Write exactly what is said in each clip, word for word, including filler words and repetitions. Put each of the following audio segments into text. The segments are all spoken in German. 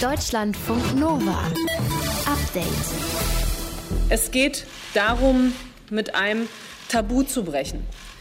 Deutschlandfunk Nova. Update. Es geht darum, mit einem Tabu zu brechen.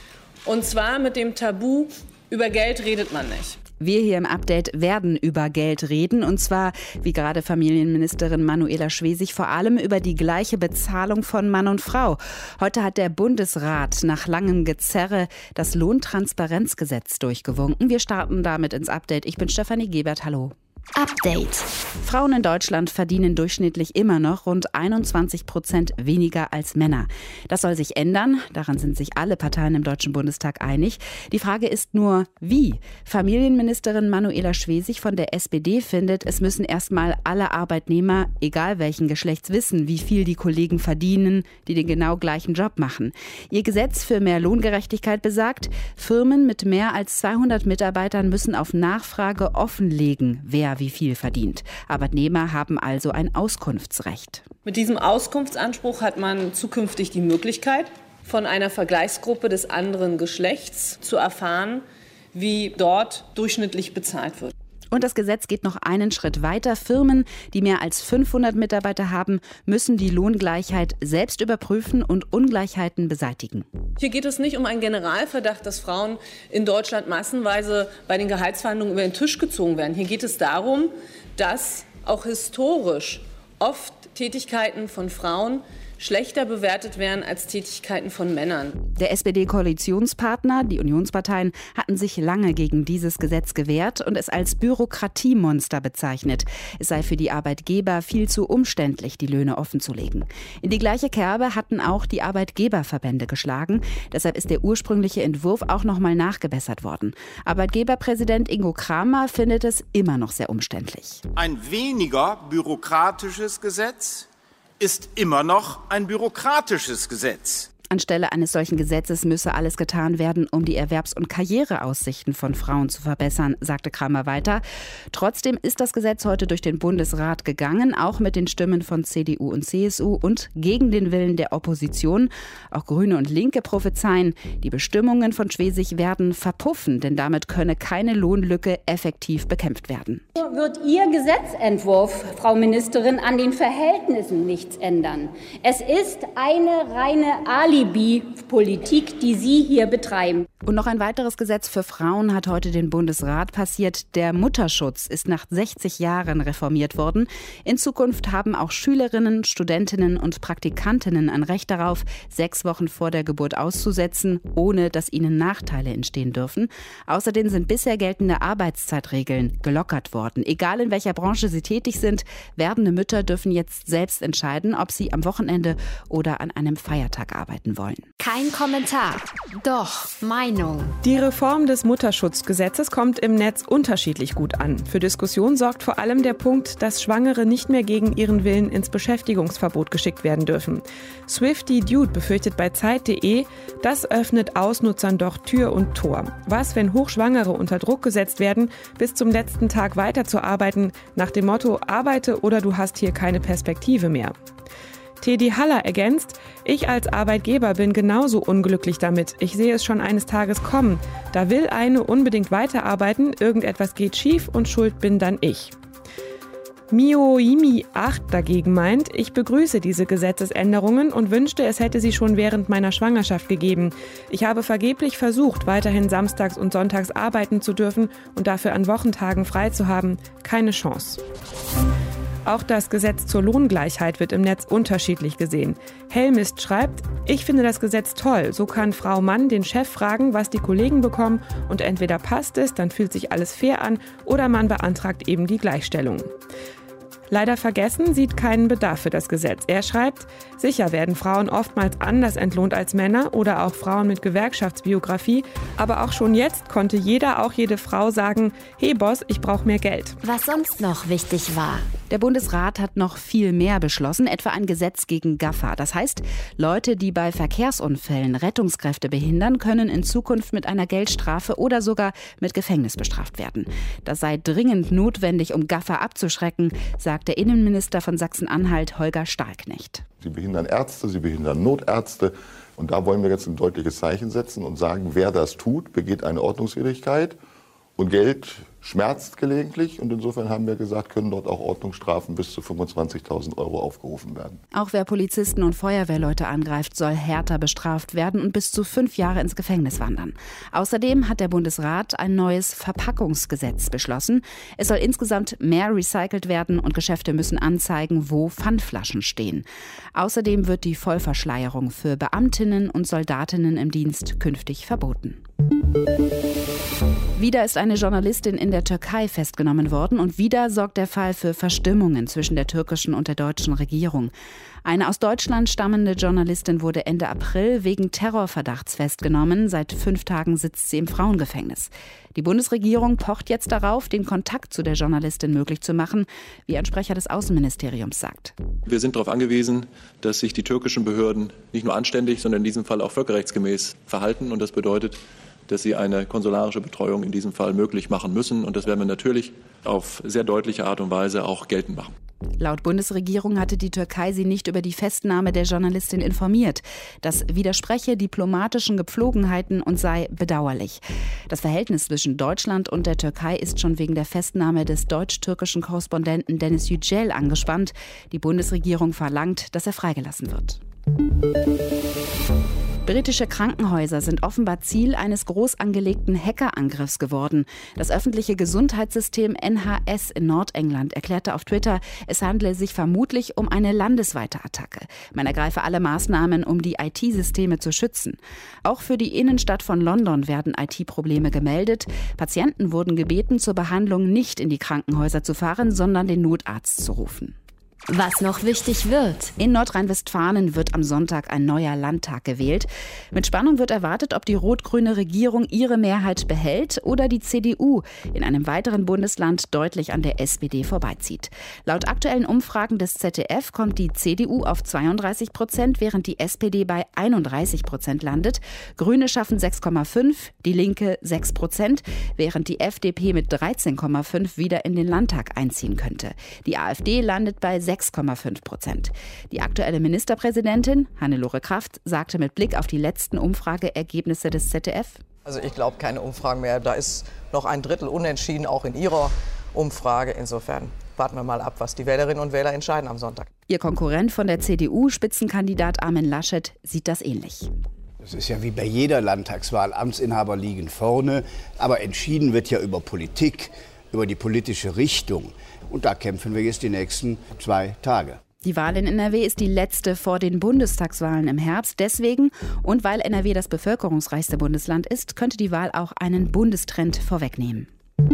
Und zwar mit dem Tabu, über Geld redet man nicht. Wir hier im Update werden über Geld reden, und zwar, wie gerade Familienministerin Manuela Schwesig, vor allem über die gleiche Bezahlung von Mann und Frau. Heute hat der Bundesrat nach langem Gezerre das Lohntransparenzgesetz durchgewunken. Wir starten damit ins Update. Ich bin Stefanie Gebert. Hallo. Update. Frauen in Deutschland verdienen durchschnittlich immer noch rund einundzwanzig Prozent weniger als Männer. Das soll sich ändern. Daran sind sich alle Parteien im Deutschen Bundestag einig. Die Frage ist nur, wie? Familienministerin Manuela Schwesig von der S P D findet, es müssen erstmal alle Arbeitnehmer, egal welchen Geschlechts, wissen, wie viel die Kollegen verdienen, die den genau gleichen Job machen. Ihr Gesetz für mehr Lohngerechtigkeit besagt, Firmen mit mehr als zweihundert Mitarbeitern müssen auf Nachfrage offenlegen, wer wie viel verdient. Arbeitnehmer haben also ein Auskunftsrecht. Mit diesem Auskunftsanspruch hat man zukünftig die Möglichkeit, von einer Vergleichsgruppe des anderen Geschlechts zu erfahren, wie dort durchschnittlich bezahlt wird. Und das Gesetz geht noch einen Schritt weiter. Firmen, die mehr als fünfhundert Mitarbeiter haben, müssen die Lohngleichheit selbst überprüfen und Ungleichheiten beseitigen. Hier geht es nicht um einen Generalverdacht, dass Frauen in Deutschland massenweise bei den Gehaltsverhandlungen über den Tisch gezogen werden. Hier geht es darum, dass auch historisch oft Tätigkeiten von Frauen schlechter bewertet werden als Tätigkeiten von Männern. Der S P D-Koalitionspartner, die Unionsparteien, hatten sich lange gegen dieses Gesetz gewehrt und es als Bürokratiemonster bezeichnet. Es sei für die Arbeitgeber viel zu umständlich, die Löhne offenzulegen. In die gleiche Kerbe hatten auch die Arbeitgeberverbände geschlagen. Deshalb ist der ursprüngliche Entwurf auch noch mal nachgebessert worden. Arbeitgeberpräsident Ingo Kramer findet es immer noch sehr umständlich. Ein weniger bürokratisches Gesetz ist immer noch ein bürokratisches Gesetz. Anstelle eines solchen Gesetzes müsse alles getan werden, um die Erwerbs- und Karriereaussichten von Frauen zu verbessern, sagte Kramer weiter. Trotzdem ist das Gesetz heute durch den Bundesrat gegangen, auch mit den Stimmen von C D U und C S U und gegen den Willen der Opposition. Auch Grüne und Linke prophezeien, die Bestimmungen von Schwesig werden verpuffen, denn damit könne keine Lohnlücke effektiv bekämpft werden. Wird Ihr Gesetzentwurf, Frau Ministerin, an den Verhältnissen nichts ändern? Es ist eine reine Ali Politik, die Sie hier betreiben. Und noch ein weiteres Gesetz für Frauen hat heute den Bundesrat passiert. Der Mutterschutz ist nach sechzig Jahren reformiert worden. In Zukunft haben auch Schülerinnen, Studentinnen und Praktikantinnen ein Recht darauf, sechs Wochen vor der Geburt auszusetzen, ohne dass ihnen Nachteile entstehen dürfen. Außerdem sind bisher geltende Arbeitszeitregeln gelockert worden. Egal in welcher Branche sie tätig sind, werdende Mütter dürfen jetzt selbst entscheiden, ob sie am Wochenende oder an einem Feiertag arbeiten wollen. Kein Kommentar. Doch, Meinung. Die Reform des Mutterschutzgesetzes kommt im Netz unterschiedlich gut an. Für Diskussion sorgt vor allem der Punkt, dass Schwangere nicht mehr gegen ihren Willen ins Beschäftigungsverbot geschickt werden dürfen. Swifty Dude befürchtet bei Zeit punkt de, das öffnet Ausnutzern doch Tür und Tor. Was, wenn Hochschwangere unter Druck gesetzt werden, bis zum letzten Tag weiterzuarbeiten, nach dem Motto, arbeite oder du hast hier keine Perspektive mehr. Teddy Haller ergänzt, ich als Arbeitgeber bin genauso unglücklich damit. Ich sehe es schon eines Tages kommen. Da will eine unbedingt weiterarbeiten, irgendetwas geht schief und schuld bin dann ich. Mioimi acht dagegen meint, ich begrüße diese Gesetzesänderungen und wünschte, es hätte sie schon während meiner Schwangerschaft gegeben. Ich habe vergeblich versucht, weiterhin samstags und sonntags arbeiten zu dürfen und dafür an Wochentagen frei zu haben. Keine Chance. Auch das Gesetz zur Lohngleichheit wird im Netz unterschiedlich gesehen. Helmist schreibt, ich finde das Gesetz toll. So kann Frau Mann den Chef fragen, was die Kollegen bekommen und entweder passt es, dann fühlt sich alles fair an oder man beantragt eben die Gleichstellung. Leider vergessen sieht keinen Bedarf für das Gesetz. Er schreibt, sicher werden Frauen oftmals anders entlohnt als Männer oder auch Frauen mit Gewerkschaftsbiografie, aber auch schon jetzt konnte jeder, auch jede Frau sagen, hey Boss, ich brauche mehr Geld. Was sonst noch wichtig war. Der Bundesrat hat noch viel mehr beschlossen, etwa ein Gesetz gegen Gaffer. Das heißt, Leute, die bei Verkehrsunfällen Rettungskräfte behindern, können in Zukunft mit einer Geldstrafe oder sogar mit Gefängnis bestraft werden. Das sei dringend notwendig, um Gaffer abzuschrecken, sagt der Innenminister von Sachsen-Anhalt, Holger Stahlknecht. Sie behindern Ärzte, sie behindern Notärzte. Und da wollen wir jetzt ein deutliches Zeichen setzen und sagen, wer das tut, begeht eine Ordnungswidrigkeit. Und Geld schmerzt gelegentlich und insofern haben wir gesagt, können dort auch Ordnungsstrafen bis zu fünfundzwanzigtausend Euro aufgerufen werden. Auch wer Polizisten und Feuerwehrleute angreift, soll härter bestraft werden und bis zu fünf Jahre ins Gefängnis wandern. Außerdem hat der Bundesrat ein neues Verpackungsgesetz beschlossen. Es soll insgesamt mehr recycelt werden und Geschäfte müssen anzeigen, wo Pfandflaschen stehen. Außerdem wird die Vollverschleierung für Beamtinnen und Soldatinnen im Dienst künftig verboten. Wieder ist eine Journalistin in der Türkei festgenommen worden und wieder sorgt der Fall für Verstimmungen zwischen der türkischen und der deutschen Regierung. Eine aus Deutschland stammende Journalistin wurde Ende April wegen Terrorverdachts festgenommen. Seit fünf Tagen sitzt sie im Frauengefängnis. Die Bundesregierung pocht jetzt darauf, den Kontakt zu der Journalistin möglich zu machen, wie ein Sprecher des Außenministeriums sagt. Wir sind darauf angewiesen, dass sich die türkischen Behörden nicht nur anständig, sondern in diesem Fall auch völkerrechtsgemäß verhalten. Und das bedeutet, dass sie eine konsularische Betreuung in diesem Fall möglich machen müssen. Und das werden wir natürlich auf sehr deutliche Art und Weise auch geltend machen. Laut Bundesregierung hatte die Türkei sie nicht über die Festnahme der Journalistin informiert. Das widerspreche diplomatischen Gepflogenheiten und sei bedauerlich. Das Verhältnis zwischen Deutschland und der Türkei ist schon wegen der Festnahme des deutsch-türkischen Korrespondenten Deniz Yücel angespannt. Die Bundesregierung verlangt, dass er freigelassen wird. Britische Krankenhäuser sind offenbar Ziel eines groß angelegten Hackerangriffs geworden. Das öffentliche Gesundheitssystem N H S in Nordengland erklärte auf Twitter, es handle sich vermutlich um eine landesweite Attacke. Man ergreife alle Maßnahmen, um die I T-Systeme zu schützen. Auch für die Innenstadt von London werden I T-Probleme gemeldet. Patienten wurden gebeten, zur Behandlung nicht in die Krankenhäuser zu fahren, sondern den Notarzt zu rufen. Was noch wichtig wird. In Nordrhein-Westfalen wird am Sonntag ein neuer Landtag gewählt. Mit Spannung wird erwartet, ob die rot-grüne Regierung ihre Mehrheit behält oder die C D U in einem weiteren Bundesland deutlich an der S P D vorbeizieht. Laut aktuellen Umfragen des Z D F kommt die C D U auf zweiunddreißig Prozent, während die S P D bei einunddreißig Prozent landet. Grüne schaffen sechs Komma fünf, die Linke sechs Prozent, während die F D P mit dreizehn Komma fünf wieder in den Landtag einziehen könnte. Die AfD landet bei sechs Komma fünf Prozent. Die aktuelle Ministerpräsidentin, Hannelore Kraft, sagte mit Blick auf die letzten Umfrageergebnisse des Z D F: Also ich glaube keine Umfragen mehr. Da ist noch ein Drittel unentschieden, auch in Ihrer Umfrage. Insofern warten wir mal ab, was die Wählerinnen und Wähler entscheiden am Sonntag. Ihr Konkurrent von der C D U, Spitzenkandidat Armin Laschet, sieht das ähnlich. Das ist ja wie bei jeder Landtagswahl. Amtsinhaber liegen vorne. Aber entschieden wird ja über Politik, über die politische Richtung. Und da kämpfen wir jetzt die nächsten zwei Tage. Die Wahl in N R W ist die letzte vor den Bundestagswahlen im Herbst. Deswegen und weil N R W das bevölkerungsreichste Bundesland ist, könnte die Wahl auch einen Bundestrend vorwegnehmen.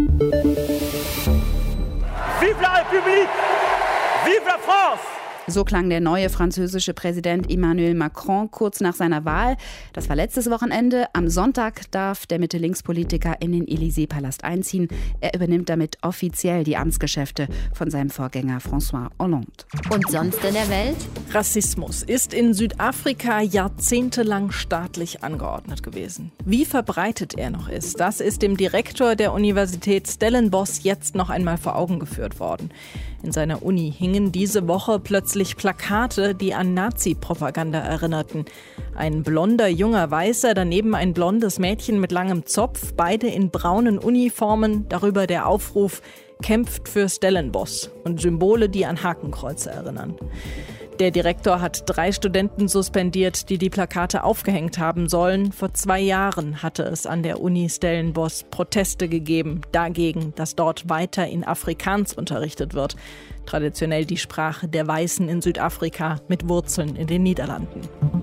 Vive la République! Vive la France! So klang der neue französische Präsident Emmanuel Macron kurz nach seiner Wahl. Das war letztes Wochenende. Am Sonntag darf der Mitte-Links-Politiker in den Élysée-Palast einziehen. Er übernimmt damit offiziell die Amtsgeschäfte von seinem Vorgänger François Hollande. Und sonst in der Welt? Rassismus ist in Südafrika jahrzehntelang staatlich angeordnet gewesen. Wie verbreitet er noch ist, das ist dem Direktor der Universität Stellenbosch jetzt noch einmal vor Augen geführt worden. In seiner Uni hingen diese Woche plötzlich Plakate, die an Nazi-Propaganda erinnerten. Ein blonder junger Weißer, daneben ein blondes Mädchen mit langem Zopf, beide in braunen Uniformen, darüber der Aufruf „Kämpft für Stellenbosch" und Symbole, die an Hakenkreuze erinnern. Der Direktor hat drei Studenten suspendiert, die die Plakate aufgehängt haben sollen. Vor zwei Jahren hatte es an der Uni Stellenbosch Proteste gegeben, dagegen, dass dort weiter in Afrikaans unterrichtet wird. Traditionell die Sprache der Weißen in Südafrika mit Wurzeln in den Niederlanden.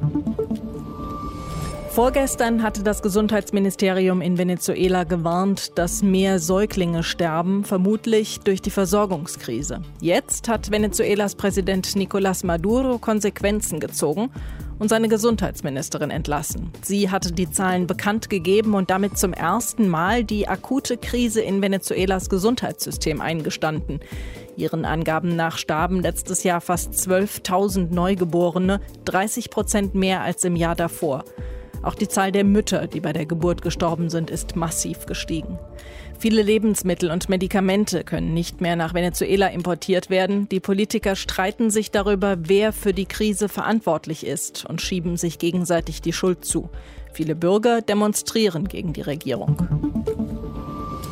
Vorgestern hatte das Gesundheitsministerium in Venezuela gewarnt, dass mehr Säuglinge sterben, vermutlich durch die Versorgungskrise. Jetzt hat Venezuelas Präsident Nicolás Maduro Konsequenzen gezogen und seine Gesundheitsministerin entlassen. Sie hatte die Zahlen bekannt gegeben und damit zum ersten Mal die akute Krise in Venezuelas Gesundheitssystem eingestanden. Ihren Angaben nach starben letztes Jahr fast zwölftausend Neugeborene, dreißig Prozent mehr als im Jahr davor. Auch die Zahl der Mütter, die bei der Geburt gestorben sind, ist massiv gestiegen. Viele Lebensmittel und Medikamente können nicht mehr nach Venezuela importiert werden. Die Politiker streiten sich darüber, wer für die Krise verantwortlich ist und schieben sich gegenseitig die Schuld zu. Viele Bürger demonstrieren gegen die Regierung.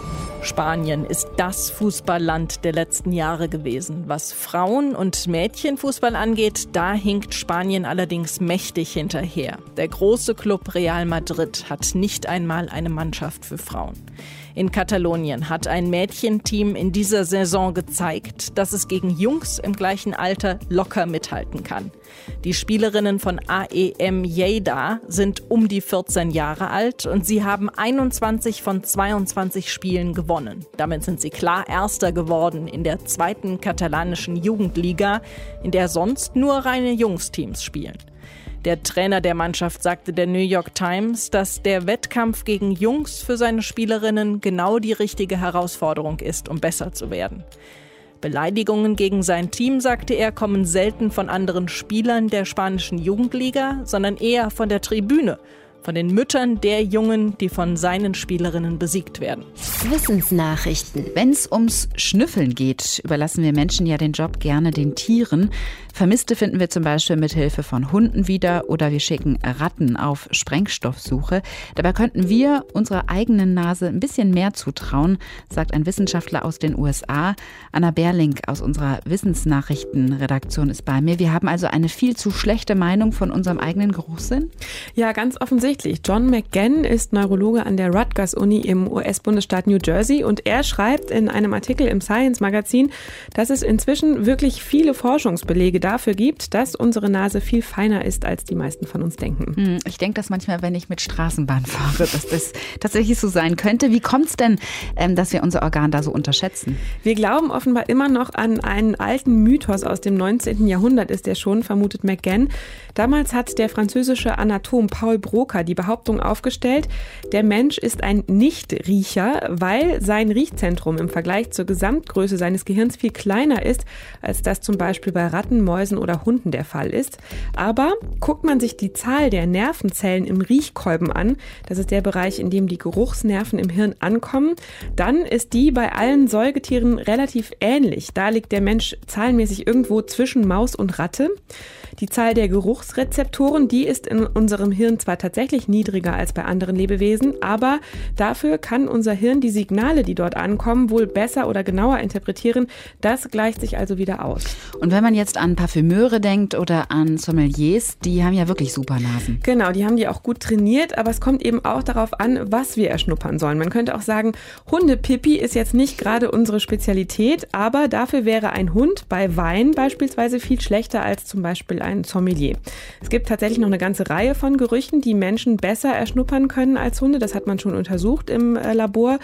Spanien ist das Fußballland der letzten Jahre gewesen. Was Frauen- und Mädchenfußball angeht, da hinkt Spanien allerdings mächtig hinterher. Der große Club Real Madrid hat nicht einmal eine Mannschaft für Frauen. In Katalonien hat ein Mädchenteam in dieser Saison gezeigt, dass es gegen Jungs im gleichen Alter locker mithalten kann. Die Spielerinnen von A E M Lleida sind um die vierzehn Jahre alt und sie haben einundzwanzig von zweiundzwanzig Spielen gewonnen. Damit sind sie klar Erster geworden in der zweiten katalanischen Jugendliga, in der sonst nur reine Jungsteams spielen. Der Trainer der Mannschaft sagte der New York Times, dass der Wettkampf gegen Jungs für seine Spielerinnen genau die richtige Herausforderung ist, um besser zu werden. Beleidigungen gegen sein Team, sagte er, kommen selten von anderen Spielern der spanischen Jugendliga, sondern eher von der Tribüne, von den Müttern der Jungen, die von seinen Spielerinnen besiegt werden. Wissensnachrichten. Wenn es ums Schnüffeln geht, überlassen wir Menschen ja den Job gerne den Tieren. Vermisste finden wir zum Beispiel mit Hilfe von Hunden wieder oder wir schicken Ratten auf Sprengstoffsuche. Dabei könnten wir unserer eigenen Nase ein bisschen mehr zutrauen, sagt ein Wissenschaftler aus den U S A. Anna Berling aus unserer Wissensnachrichtenredaktion ist bei mir. Wir haben also eine viel zu schlechte Meinung von unserem eigenen Geruchssinn? Ja, ganz offensichtlich. John McGann ist Neurologe an der Rutgers-Uni im U S-Bundesstaat New Jersey und er schreibt in einem Artikel im Science-Magazin, dass es inzwischen wirklich viele Forschungsbelege dafür gibt, dass unsere Nase viel feiner ist, als die meisten von uns denken. Ich denke das manchmal, wenn ich mit Straßenbahn fahre, dass das tatsächlich so sein könnte. Wie kommt es denn, dass wir unser Organ da so unterschätzen? Wir glauben offenbar immer noch an einen alten Mythos aus dem neunzehnten Jahrhundert, ist der schon, vermutet McGann. Damals hat der französische Anatom Paul Broca die Behauptung aufgestellt, der Mensch ist ein Nichtriecher, weil sein Riechzentrum im Vergleich zur Gesamtgröße seines Gehirns viel kleiner ist, als das zum Beispiel bei Ratten, Mäusen oder Hunden der Fall ist. Aber guckt man sich die Zahl der Nervenzellen im Riechkolben an, das ist der Bereich, in dem die Geruchsnerven im Hirn ankommen, dann ist die bei allen Säugetieren relativ ähnlich. Da liegt der Mensch zahlenmäßig irgendwo zwischen Maus und Ratte. Die Zahl der Geruchsrezeptoren, die ist in unserem Hirn zwar tatsächlich niedriger als bei anderen Lebewesen, aber dafür kann unser Hirn die Signale, die dort ankommen, wohl besser oder genauer interpretieren. Das gleicht sich also wieder aus. Und wenn man jetzt an Parfümeure denkt oder an Sommeliers, die haben ja wirklich super Nasen. Genau, die haben die auch gut trainiert, aber es kommt eben auch darauf an, was wir erschnuppern sollen. Man könnte auch sagen, Hundepipi ist jetzt nicht gerade unsere Spezialität, aber dafür wäre ein Hund bei Wein beispielsweise viel schlechter als zum Beispiel ein Sommelier. Es gibt tatsächlich noch eine ganze Reihe von Gerüchen, die Menschen besser erschnuppern können als Hunde. Das hat man schon untersucht im äh, Labor.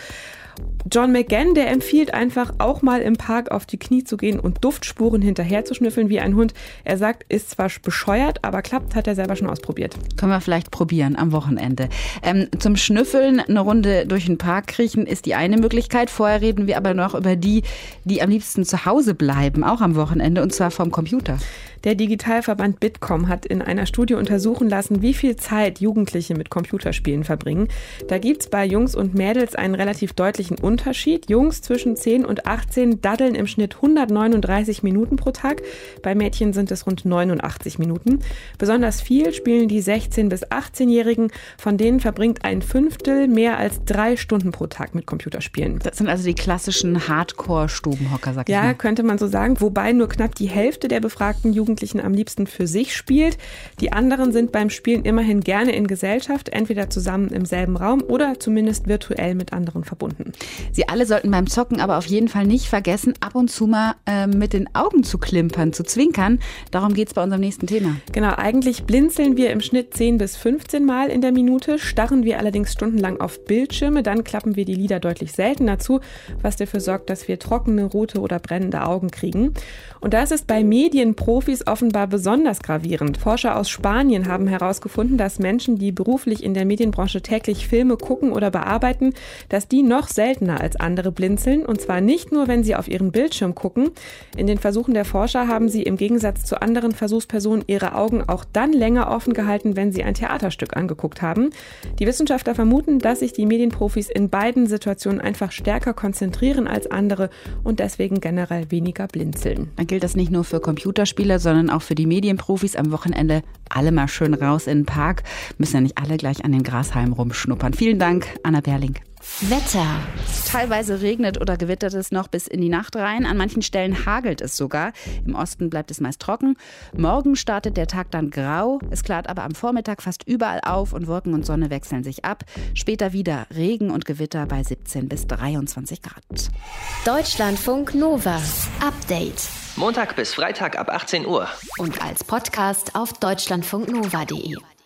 John McGann, der empfiehlt einfach auch mal im Park auf die Knie zu gehen und Duftspuren hinterher zu schnüffeln wie ein Hund. Er sagt, ist zwar bescheuert, aber klappt, hat er selber schon ausprobiert. Können wir vielleicht probieren am Wochenende. Ähm, zum Schnüffeln eine Runde durch den Park kriechen ist die eine Möglichkeit. Vorher reden wir aber noch über die, die am liebsten zu Hause bleiben, auch am Wochenende, und zwar vom Computer. Der Digitalverband Bitkom hat in einer Studie untersuchen lassen, wie viel Zeit Jugendliche mit Computerspielen verbringen. Da gibt es bei Jungs und Mädels einen relativ deutlichen Unterschied. Jungs zwischen zehn und achtzehn daddeln im Schnitt hundertneununddreißig Minuten pro Tag. Bei Mädchen sind es rund neunundachtzig Minuten. Besonders viel spielen die sechzehn- bis achtzehnjährigen. Von denen verbringt ein Fünftel mehr als drei Stunden pro Tag mit Computerspielen. Das sind also die klassischen Hardcore-Stubenhocker, sag ich ja, mal. Ja, könnte man so sagen. Wobei nur knapp die Hälfte der befragten Jugendlichen am liebsten für sich spielt. Die anderen sind beim Spielen immerhin gerne in Gesellschaft, entweder zusammen im selben Raum oder zumindest virtuell mit anderen verbunden. Sie alle sollten beim Zocken aber auf jeden Fall nicht vergessen, ab und zu mal äh, mit den Augen zu klimpern, zu zwinkern. Darum geht es bei unserem nächsten Thema. Genau, eigentlich blinzeln wir im Schnitt zehn bis fünfzehn Mal in der Minute, starren wir allerdings stundenlang auf Bildschirme, dann klappen wir die Lider deutlich seltener zu, was dafür sorgt, dass wir trockene, rote oder brennende Augen kriegen. Und das ist bei Medienprofis offenbar besonders gravierend. Forscher aus Spanien haben herausgefunden, dass Menschen, die beruflich in der Medienbranche täglich Filme gucken oder bearbeiten, dass die noch seltener als andere blinzeln. Und zwar nicht nur, wenn sie auf ihren Bildschirm gucken. In den Versuchen der Forscher haben sie im Gegensatz zu anderen Versuchspersonen ihre Augen auch dann länger offen gehalten, wenn sie ein Theaterstück angeguckt haben. Die Wissenschaftler vermuten, dass sich die Medienprofis in beiden Situationen einfach stärker konzentrieren als andere und deswegen generell weniger blinzeln. Dann gilt das nicht nur für Computerspieler, sondern auch für die Medienprofis. Am Wochenende alle mal schön raus in den Park. Müssen ja nicht alle gleich an den Grashalmen rumschnuppern. Vielen Dank, Anna Berling. Wetter. Teilweise regnet oder gewittert es noch bis in die Nacht rein. An manchen Stellen hagelt es sogar. Im Osten bleibt es meist trocken. Morgen startet der Tag dann grau. Es klart aber am Vormittag fast überall auf und Wolken und Sonne wechseln sich ab. Später wieder Regen und Gewitter bei siebzehn bis dreiundzwanzig Grad. Deutschlandfunk Nova. Update. Montag bis Freitag ab achtzehn Uhr. Und als Podcast auf deutschlandfunknova punkt de.